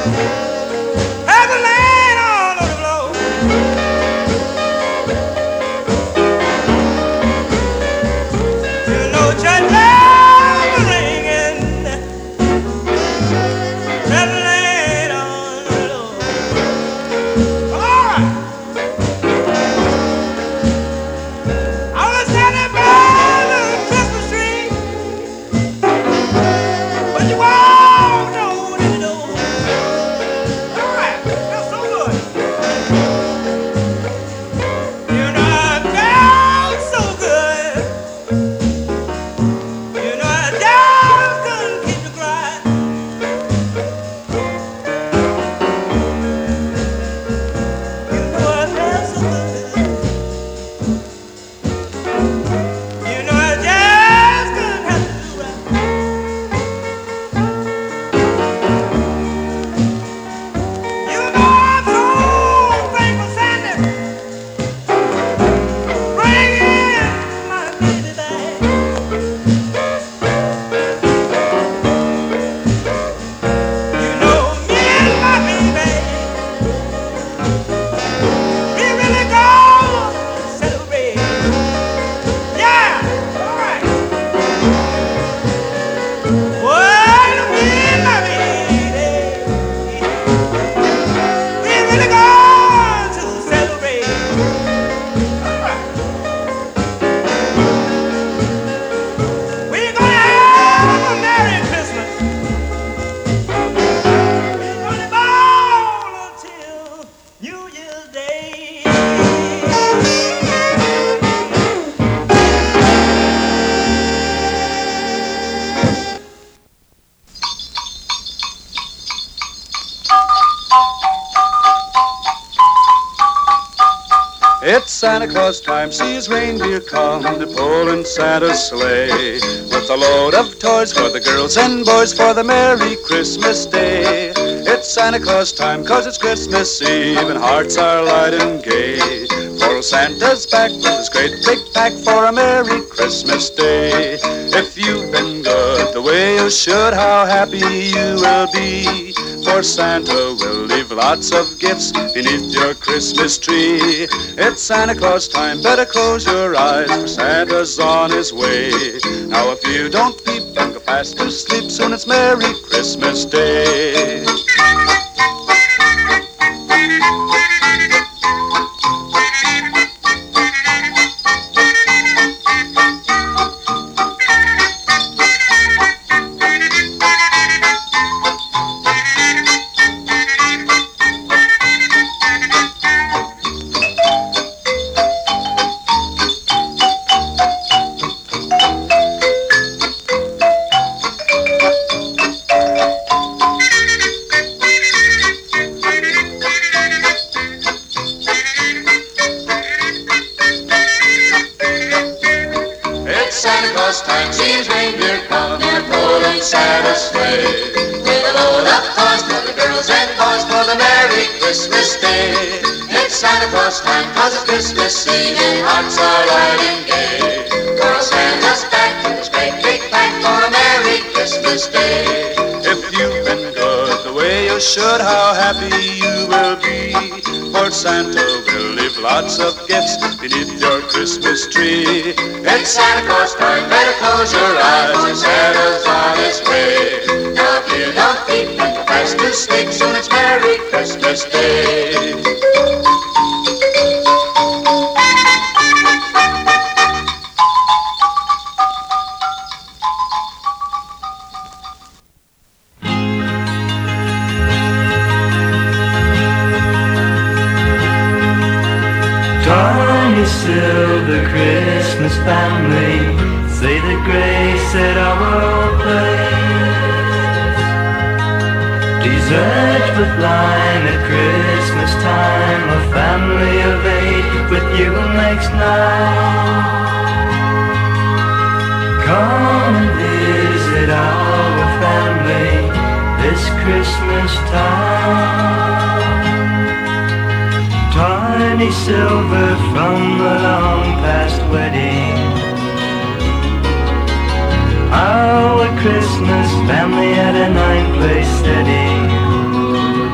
Have the land all on the floor. You know, church bells are ringing. Have the land on the floor. All right. I was standing by the Christmas tree, but you walked on in the door. All right, that's so good. You know I felt so good. You know I just couldn't keep the cry. You know I felt so good. You know I just couldn't have to do right. You know I'm so thankful, Sandy. Bring in my baby back. You know me and my baby, we really gonna celebrate. Yeah, all right. Well, me and my baby, we really going to celebrate. All right. We're gonna have a Merry Christmas. We're gonna ball until New Year's Day. It's Santa Claus time, see his reindeer come to pull in Santa's sleigh, with a load of toys for the girls and boys for the Merry Christmas Day. It's Santa Claus time, 'cause it's Christmas Eve and hearts are light and gay. For Santa's back with his great big pack for a Merry Christmas Day. If you've been good the way you should, how happy you will be. For Santa will leave lots of gifts beneath your Christmas tree. It's Santa Claus time, better close your eyes, for Santa's on his way. Now if you don't peep and go fast to sleep, soon it's Merry Christmas Day. It's Santa Claus time, see his reindeer come and pull in Santa's sleigh, with a load of toys for the girls and boys for the Merry Christmas Day. It's Santa Claus time, 'cause it's Christmas Eve and hearts are light and gay. For Santa's back with his great big pack for a Merry Christmas Day. If you've been good the way you should, how happy you will be. For Santa will leave lots of gifts beneath your Christmas tree. It's Santa Claus time, better close your eyes, for Santa's on his way. Now if you don't peep and go fast to sleep, soon it's Merry Christmas Day. Tiny silver Christmas family, say the grace at our place. Dessert with wine at Christmas time, a family of 8 with you makes 9. Come and visit our family this Christmas time. Tiny silver from the long past wedding, our Christmas family at a 9-place setting.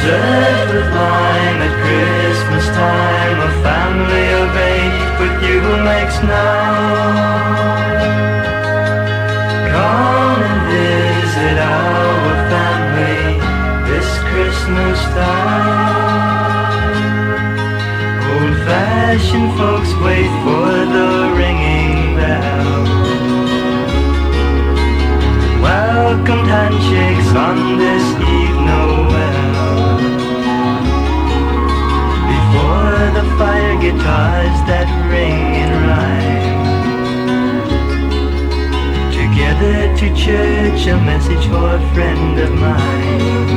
Dessert with lime at Christmas time, a family of 8 with you makes 9. Come and visit our family this Christmas time. Old-fashioned folks wait for the ringing bell. Welcomed handshakes on this Eve Noel. Before the fire, guitars that ring in rhyme. Together to church, a message for a friend of mine.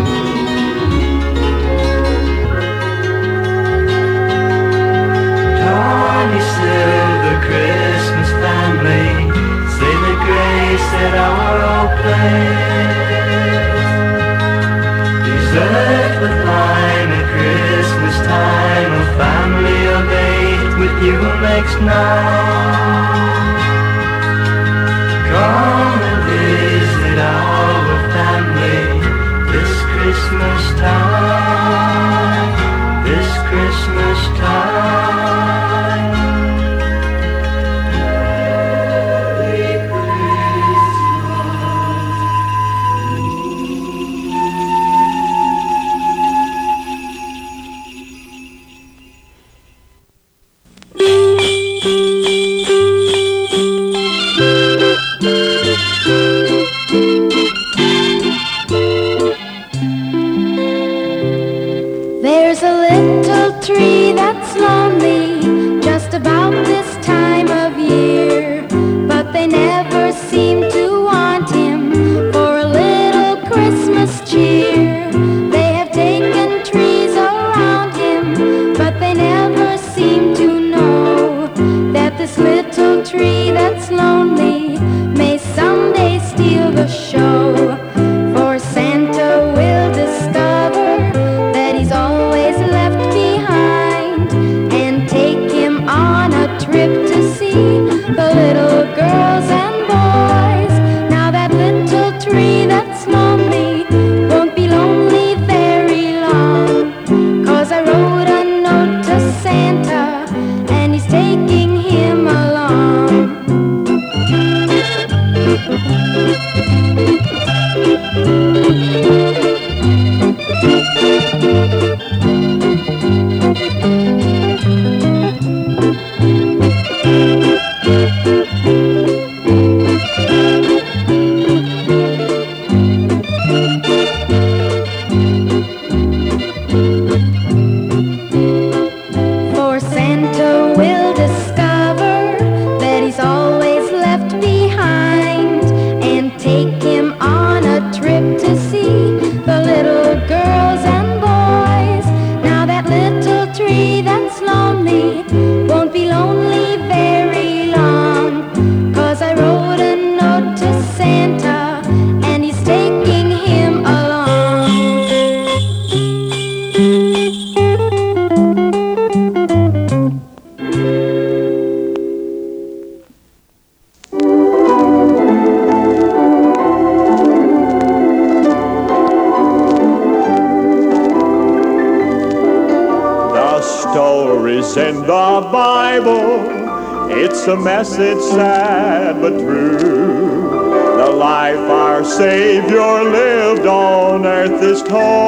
Tawny silver Christmas family, say the grace at our old place. Dessert with lime at Christmas time, a family of 8 with you makes 9. Come and visit our family this Christmas time, this Christmas time. Merry There's a little tree that's lonely just about this time of year, but they never seem to want him for a little Christmas cheer. They have taken trees around him, but they never seem to know that this little tree that's lonely may someday steal the show. For Santa will discover that he's always left behind and take him on a trip to see the little girls and boys. Now that little tree that's lonely won't be lonely very long, 'cause I wrote a note to Santa and he's taking him along. For Santa will discover that he's always left behind and take him on a trip to see the little girls and boys. Now that little tree that's lonely won't be lonely very long, 'cause I wrote a note to Santa and he's taking him along. The stories in the Bible, it's a message sad but true. The life our Savior lived on earth is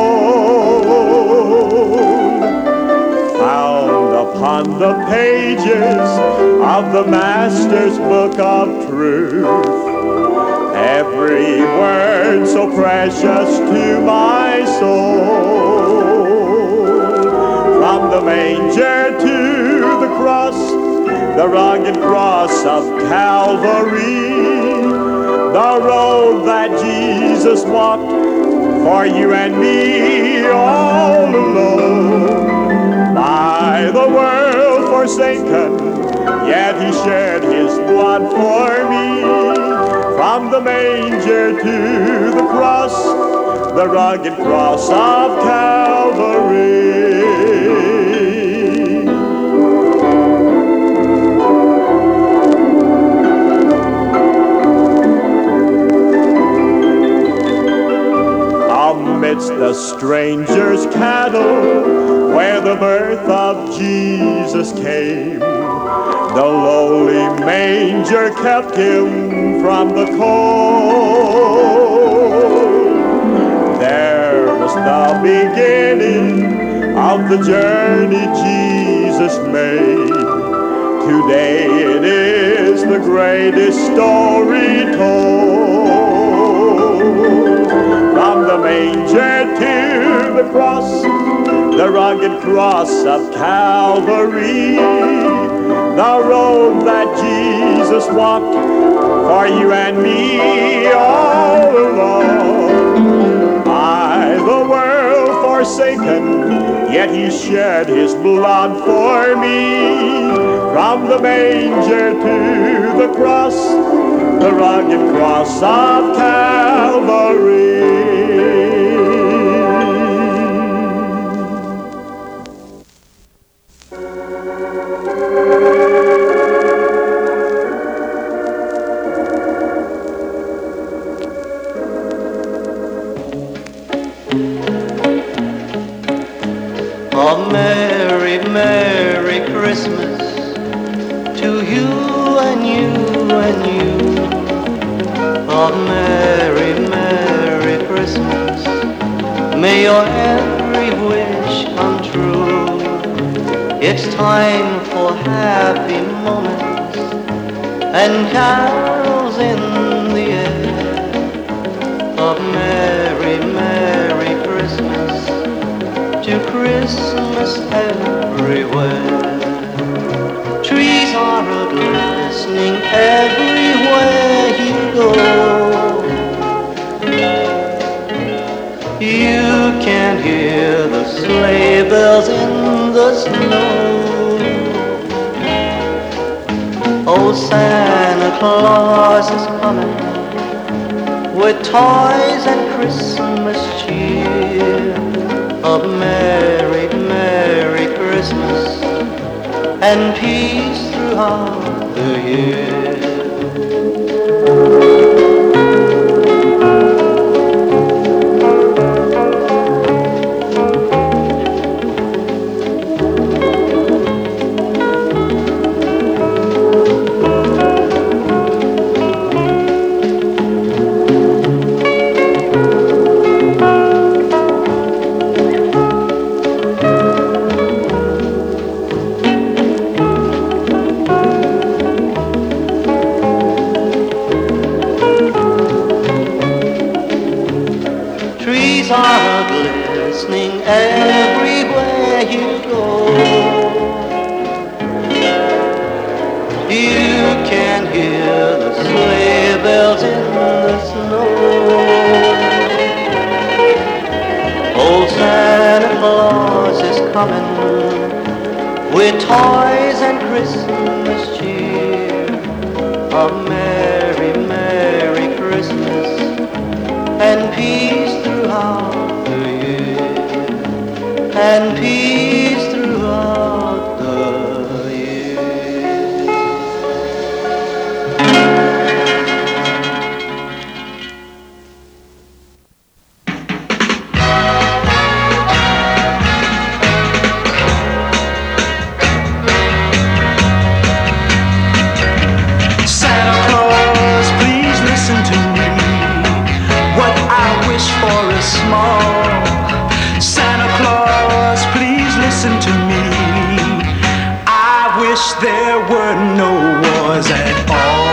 told, found upon the pages of the Master's book of truth. Every word so precious to my soul. From the manger to the cross, the rugged cross of Calvary, the road that Jesus walked for you and me all alone. By the world forsaken, yet he shed his blood for me. From the manger to the cross, the rugged cross of Calvary. Amidst the stranger's cattle, where the birth of Jesus came. The lowly manger kept him from the cold. There was the beginning of the journey Jesus made. Today it is the greatest story told. From the manger to the cross, the rugged cross of Calvary, the road that Jesus walked for you and me all alone. By the world forsaken, yet he shed his blood for me. From the manger to the cross, the rugged cross of Calvary. A merry, merry Christmas to you and you and you. A merry, merry Christmas. May your every wish come true. It's time for happy moments and carols in the air. A merry, merry Christmas to Christmas everywhere. Trees are a-glistening everywhere you go. You can hear the sleigh bells in the snow. Oh, Santa Claus is coming with toys and Christmas cheer. A merry, merry Christmas and peace throughout the year. Trees are glistening everywhere you go. You can hear the sleigh bells in the snow. Old Santa Claus is coming with toys and Christmas cheer. A merry, merry Christmas and peace throughout the year, and peace throughout the year. Santa Claus, please listen to me. What I wish for is small. Santa Claus, please listen to me. I wish there were no wars at all.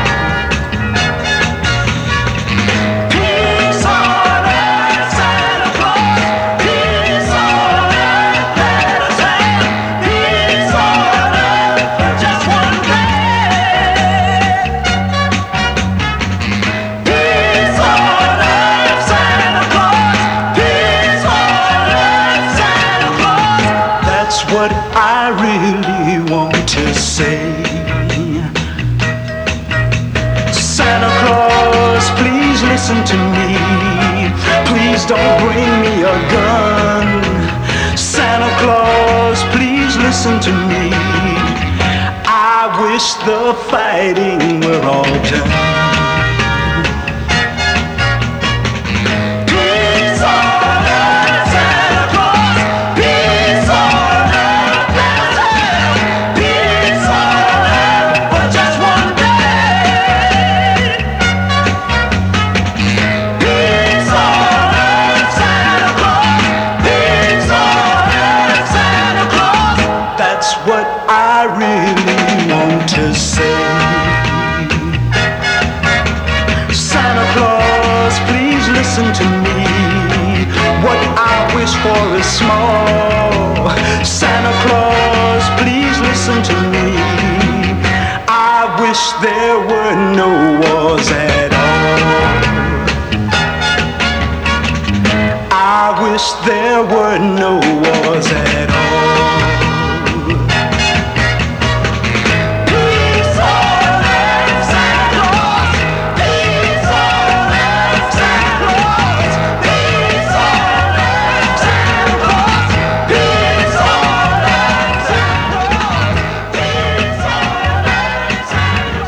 Peace on earth, Santa Claus. Peace on earth, let us have. Peace on earth for just one day. Peace on earth, Santa Claus. Peace on earth, Santa Claus. That's what I really want to say. Santa Claus, please listen to me. Please don't bring me a gun. Santa Claus, please listen to me. I wish the fighting were all done. Peace on earth. small. Santa Claus, please listen to me. I wish there were no wars at all. I wish there were no wars at all. Peace on earth, Santa Claus. Peace on earth, Santa Claus. Peace on earth, Santa Claus. Peace on earth, Santa Claus. Peace on earth, Santa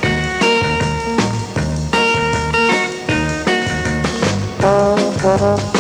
Thank you.